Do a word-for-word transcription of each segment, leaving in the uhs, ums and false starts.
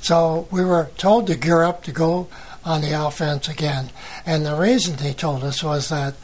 So we were told to gear up to go on the offense again. And the reason they told us was that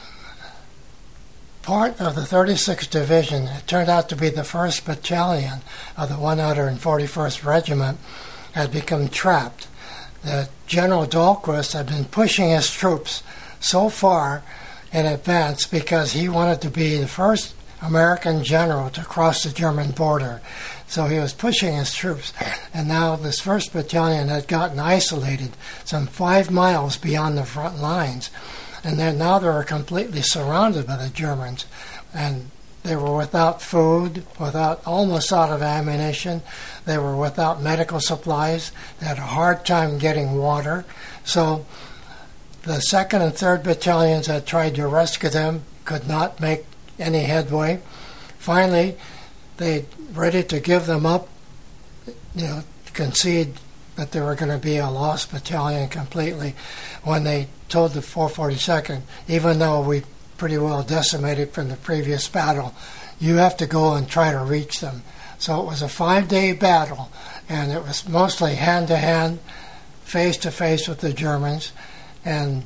part of the thirty-sixth Division, it turned out to be the first Battalion of the one hundred forty-first Regiment, had become trapped. The General Dahlquist had been pushing his troops so far in advance because he wanted to be the first American general to cross the German border. So he was pushing his troops. And now this first Battalion had gotten isolated some five miles beyond the front lines. And then now they were completely surrounded by the Germans. And they were without food, without almost out of ammunition. They were without medical supplies. They had a hard time getting water. So the second and third battalions that tried to rescue them could not make any headway. Finally, they ready to give them up, you know, concede that they were going to be a lost battalion completely, when they told the four forty-second, even though we pretty well decimated from the previous battle, you have to go and try to reach them. So it was a five-day battle, and it was mostly hand-to-hand, face-to-face with the Germans, and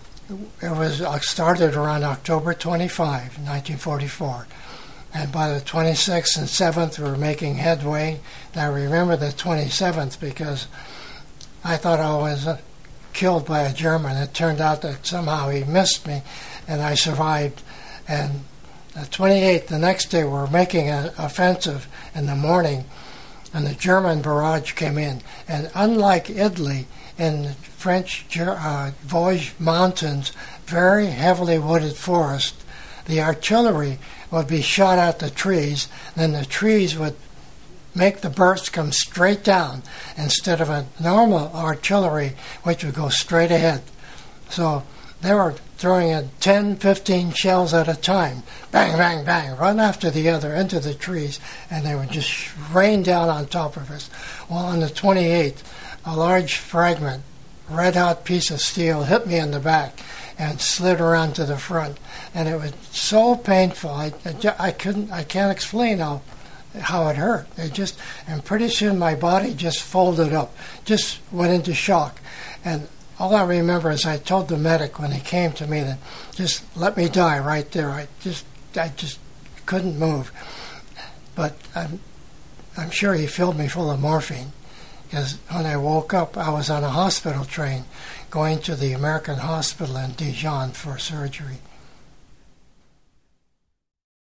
it was started around October twenty-fifth, nineteen forty-four. And by the twenty-sixth and seventh, we were making headway. And I remember the twenty-seventh because I thought I was uh, killed by a German. It turned out that somehow he missed me, and I survived. And the twenty-eighth, the next day, we were making an offensive in the morning, and the German barrage came in. And unlike Italy, in the French uh, Vosges Mountains, very heavily wooded forest, the artillery would be shot at the trees, then the trees would make the bursts come straight down instead of a normal artillery which would go straight ahead. So they were throwing in ten, fifteen shells at a time, bang, bang, bang, one after the other into the trees, and they would just rain down on top of us. Well, on the twenty-eighth, a large fragment, red-hot piece of steel, hit me in the back and slid around to the front, and it was so painful. I, I couldn't, I can't explain how how it hurt. It just, and pretty soon my body just folded up, just went into shock. And all I remember is I told the medic when he came to me that just let me die right there. I just, I just couldn't move. But I'm, I'm sure he filled me full of morphine, because when I woke up, I was on a hospital train going to the American hospital in Dijon for surgery.